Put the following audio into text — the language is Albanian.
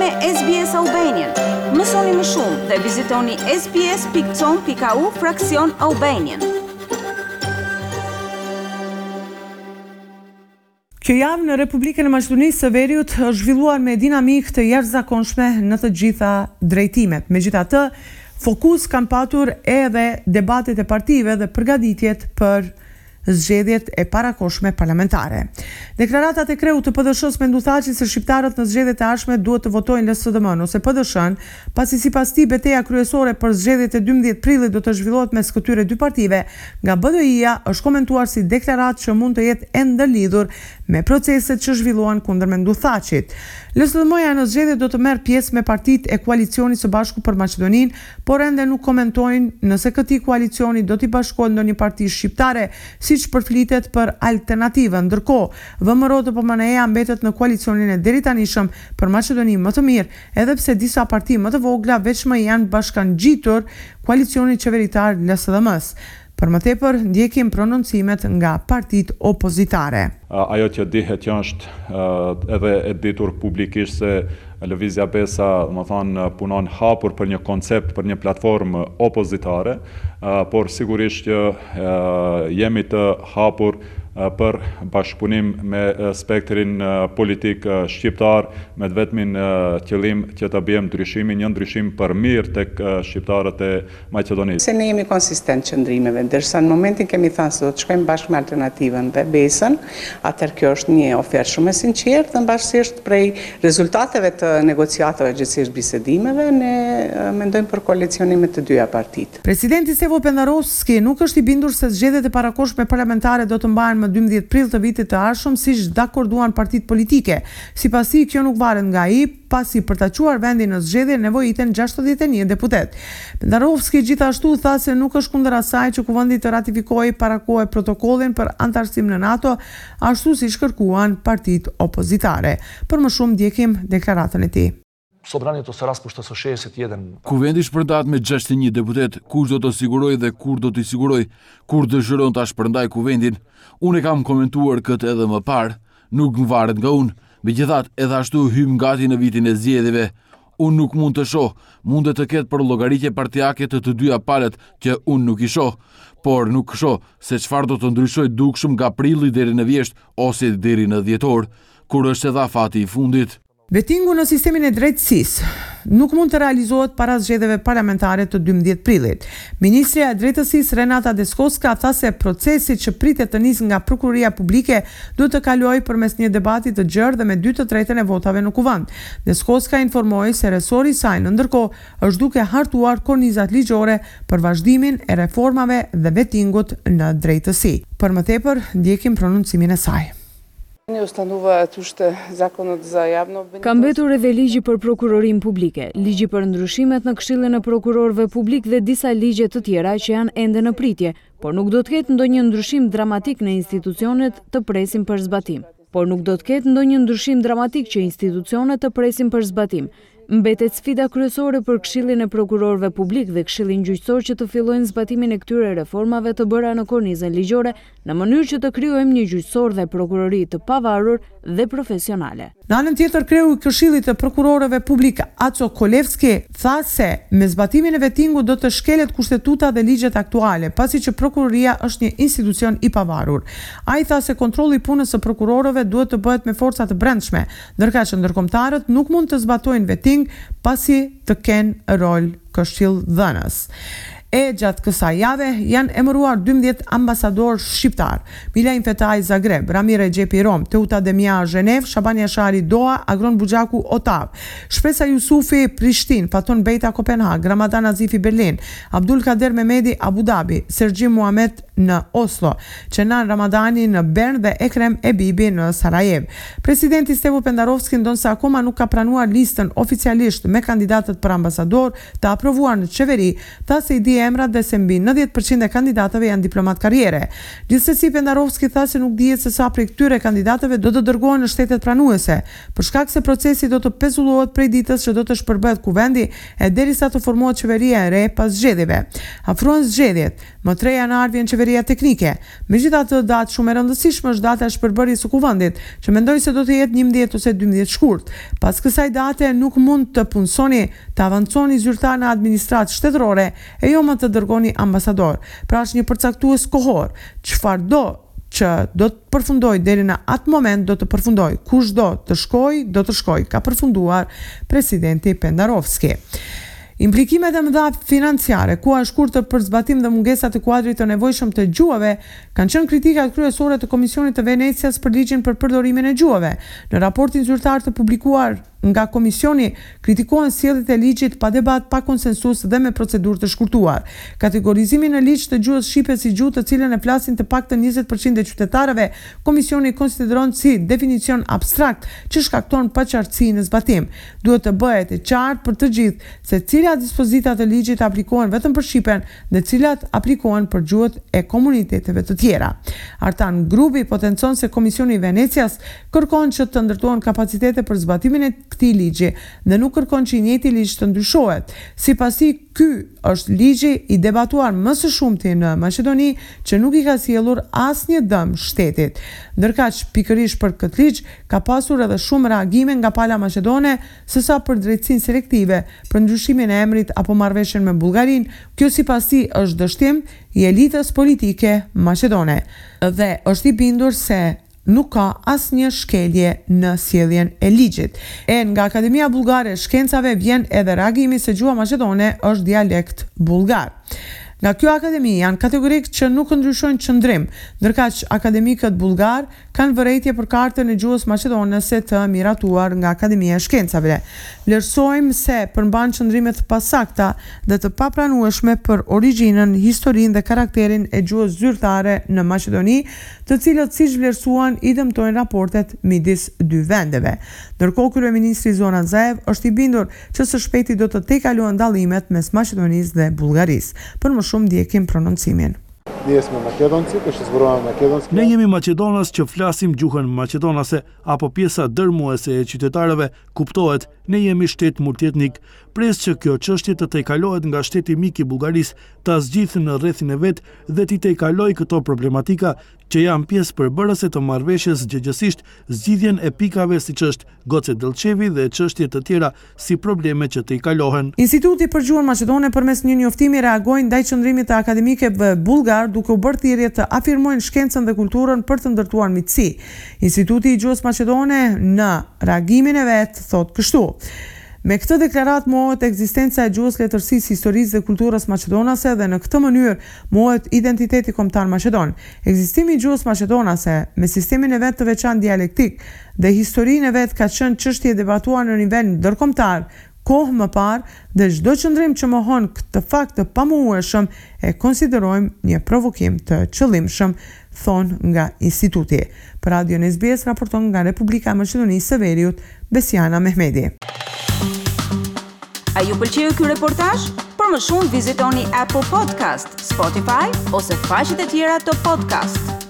me SBS Albanian. Mësoni më shumë dhe vizitoni sbs.com.au/Albanian. Kjo javë në Republikën e Maqedonisë së Veriut është zhvilluar me dinamikë të jashtëzakonshme në të gjitha drejtimet. Megjithatë, fokus kanë patur edhe debatet e partive dhe përgatitjet për zgjedhjet e parakohshme parlamentare. Deklaratat e kreut të PDSH-s mendu thaqi se shqiptarët në zgjedhjet e ardhshme duhet të votojnë LSDM ose PDSH-n, pasi sipas tij betejë kryesore për zgjedhjet e 12 prillit do të zhvillohet mes këtyre dy partive. Nga BDI-ja është komentuar si deklaratë që mund të jetë e ndërlidhur me proceset që zhvillohen kundër mendu thaqit. LSDM-ja në zgjedhje do të merr pjesë me partitë e koalicionit së bashku për Maqedoninë, por ende nuk komentojnë nëse këtij koalicioni do t'i bashkohet ndonjë parti shqiptare, siç përflitet për alternativën. Ndërkohë, VMRO të PMNE-ja mbetet në koalicionin e deritanishëm për Maqedoni më të mirë, edhe pse disa parti më të vogla veçmë janë bashkangjitur koalicionit qeveritar LSDM-s. Për më tepër, ndjekim prononcimet nga partitë opozitare. Ajo që dihet që është edhe e ditur publikisht se Lëvizja Besa, më thonë, punon hapur për një koncept, për një platformë opozitare, por sigurisht që jemi të hapur për bashkëpunim me spektrin politik shqiptar, me të vetmin qëllim që të bëjmë ndryshimin, një ndryshim për mirë tek shqiptarët e Maqedonisë. Se ne jemi konsistent qëndrimeve, ndërsa në momentin kemi thënë se do të shkojmë bashkë me Alternativën dhe Besën, atëherë kjo është një ofertë shumë e sinqertë dhe mbashkësisht prej rezultateve të negociatave gjithsesi bisedimeve, ne mendojmë për koalicionin me të dyja partitë. Presidenti Stevo Pendarovski nuk është i bindur se zgjedhjet e parakohshme parlamentare do të mbahen më 12 prill të vitit të ardhshëm, siç dakorduan partitë politike. Sipas tij, kjo nuk varet nga ai, pasi për ta quar vendin në zgjedhje nevojiten 61 deputet. Pendarovski gjithashtu tha se nuk është kundër asaj që kuvendi të ratifikojë parakohe protokollin për antarësim në NATO, ashtu siç kërkuan partitë opozitare. Për më shumë ndjekim deklaratën e tij. Kuvendi shpërndahet me 61 deputet, kush do të siguroj dhe kur do t'i siguroj, kur dëshiron ta shpërndaj kuvendin. Unë e kam komentuar këtë edhe më parë, nuk më varet nga unë, megjithatë edhe ashtu hym gati në vitin e zgjedhjeve. Unë nuk mund të shoh, mundet të ketë për llogaritje partijake të dyja palët që unë nuk i shoh, por nuk shoh se çfarë do të ndryshojë dukshëm nga prilli deri në vjesht ose deri në dhjetor, kur është edha fati i fundit. Vetingu në sistemin e drejtësisë nuk mund të realizohet para zgjedhjeve parlamentare të 12 prillit. Ministrja e Drejtësisë Renata Deskovska tha se procesi që pritet të nisë nga Prokuroria Publike duhet të kalojë përmes një debati të gjerë dhe me 2/3 e votave në kuvend. Deskovska informoi se resori i saj ndërkohë është duke hartuar kornizat ligjore për vazhdimin e reformave dhe vetingut në drejtësi. Për më tepër, ndjekim prononcimin e saj. Ka mbetur edhe ligji për prokurorin publike, ligji për ndryshimet në Këshillin e Prokurorëve Publik dhe disa ligje të tjera që janë ende në pritje, por nuk do të ketë ndonjë ndryshim dramatik në institucionet të presim për zbatim. Mbetet sfida kryesore për Këshillin e Prokurorëve Publik dhe Këshillin Gjyqësor që të fillojnë zbatimin e këtyre reformave të bëra në kornizën ligjore, në mënyrë që të krijojmë një gjyqësor dhe prokurori të pavarur dhe profesionale. Në anën tjetër, kreu i Këshillit të Prokurorëve Publik, Aco Kolevski, tha se me zbatimin e vetingut do të shkelet kushtetuta dhe ligjet aktuale, pasi që prokuroria është një institucion i pavarur. Ai tha se kontrolli i punës së prokurorëve duhet të bëhet me forca të brendshme, ndërkaq që ndërkombëtarët nuk mund të zbatojnë veting pasi të kenë rol këshilldhënës. E gjatë kësaj jave janë emëruar 12 ambasador shqiptar: Mila Infetaj Zagreb, Ramir Regjepi Rom, Teuta Demia Zhenev, Shaban Jashari Doha, Agron Buxhaku Otav, Shpresa Jusufi Prishtin, Faton Bejta Kopenhag, Ramadan Azifi Berlin, Abdul Kader Mehmedi Abu Dhabi, Sergjim Muhamet në Oslo, Çenan Ramadani në Bern dhe Ekrem Ebibi në Sarajevo. Presidenti Stevo Pendarovski ndonse akoma nuk ka pranuar listën oficialisht me kandidatët për ambasador të aprovuar në qeveri, tha se ideja emrat dhe se mbi 90% e kandidatëve janë diplomat karriere. Gjithsesi Pendarovski tha se nuk dihet se sa prej këtyre kandidatëve do të dërgohen në shtetet pranuese, për shkak se procesi do të pezullohet prej ditës që do të shpërbëhet kuvendi e derisa të formohet qeveria e re pas zgjedhjeve. Afrohen zgjedhjet, më 3 janar vjen qeveria teknike. Megjithatë, datë shumë e rëndësishme është data e shpërbërjes së kuvendit, që mendoj se do të jetë 11 ose 12 shkurt. Pas kësaj date nuk mund të punsoni, të avanconi zyrtar në administratë shtetërore e jo më të dërgoni ambasador. Pra është një përcaktues kohor. Çfarëdo që do të përfundoj deri në atë moment do të përfundoj. Kush do të shkoj, ka përfunduar presidenti Pendarovski. Implikimet e mëdha financiare, koha e shkurtër për zbatim dhe mungesat e kuadrit të nevojshëm të gjuhëve kanë qenë kritikat kryesore të Komisionit të Venecias për ligjin për përdorimin e gjuhëve. Në raportin zyrtar të publikuar nga komisioni, kritikohen sjelljet e ligjit pa debat, pa konsensus dhe me procedurë të shkurtuar. Kategorizimi në ligj të gjuhës shqipe si gjuhë të cilën e flasin të paktën 20% e qytetarëve, komisioni konsideron si definicion abstrakt që shkakton paqartësi në zbatim. Duhet të bëhet e qartë për të gjithë se cilat dispozita të ligjit aplikohen vetëm për shqipen dhe cilat aplikohen për gjuhët e komuniteteve të tjera. Artan Grubi potencon se Komisioni i Venecias kërkon që të ndërtohen kapacitete për zbatimin e këtij ligji dhe nuk kërkon që i njëjti ligj të ndryshohet. Sipasi ky është ligji i debatuar më së shumti në Maqedoni që nuk i ka sjellur asnjë dëm shtetit. Ndërkaq pikërisht për këtë ligj ka pasur edhe shumë reagime nga pala maqedone, sesa për drejtësinë selektive, për ndryshimin e emrit apo marrëveshjen me Bullgarinë. Kjo sipasi është dështim i elitës politike maqedone dhe është i bindur se nuk ka asnjë shkelje në sjelljen e ligjit. Nga Akademia Bullgare e Shkencave vjen edhe reagimi se gjuha maqedone është dialekt bullgar. Nga kjo akademi janë kategorik që nuk ndryshojnë qëndrim, ndërkaq akademikët bullgar kanë vërejtje për kartën e gjuhës maqedonese të miratuar nga Akademia e Shkencave. Vlerësojmë se përmban qëndrime të pasakta dhe të papranueshme për origjinën, historinë dhe karakterin e gjuhës zyrtare në Maqedoni, të cilët siç vlerësuan i dëmtojnë raportet midis dy vendeve. Ndërkohë kryeministri Zoran Zaev është i bindur që së shpejti do të tejkalohen dallimet mes Maqedonisë dhe Bullgarisë. Për më shumë ndjekim prononcimin. Ne jemi maqedonas që flasim gjuhën maqedonase apo pjesa dërmuese e qytetarëve, kuptohet, ne jemi shtet multietnik, pres që kjo çështje të tejkalohet nga shteti mik i Bullgarisë, ta zgjidhë në rrethin e vet dhe t'i tejkalojë këto problematika që janë pjesë përbërëse të marrëveshjes gjëgjësisht zgjidhjen e pikave siç është Goce Delçevi dhe çështje të tjera si probleme që tejkalohen. Instituti për gjuhën maqedone përmes një njoftimi reagoi ndaj qëndrimit të akademikëve bullgar duke u bërë thirrje të afirmojnë shkencën dhe kulturën për të ndërtuar miqësi. Instituti i gjuhës maqedone në reagimin e vet thotë kështu: me këtë deklarat mohohet ekzistenca e gjuhës, letërsisë, historisë dhe kulturës maqedonase dhe në këtë mënyrë mohohet identiteti kombëtar maqedon. Ekzistimi i gjuhës maqedonase me sistemin e vet të veçantë dialektik dhe historinë e vet ka qenë çështje debatuar në nivel ndërkombëtar kohë më parë dhe çdo qëndrim që mohon këtë fakt të pamohueshëm e konsiderojmë një provokim të qëllimshëm, thon nga instituti. Për Radion SBS raporton nga Republika e Maqedonisë së Veriut, Besiana Mehmeti. A ju pëlqeu ky reportazh? Për më shumë vizitoni Apple Podcast, Spotify ose faqet e tjera të podcast.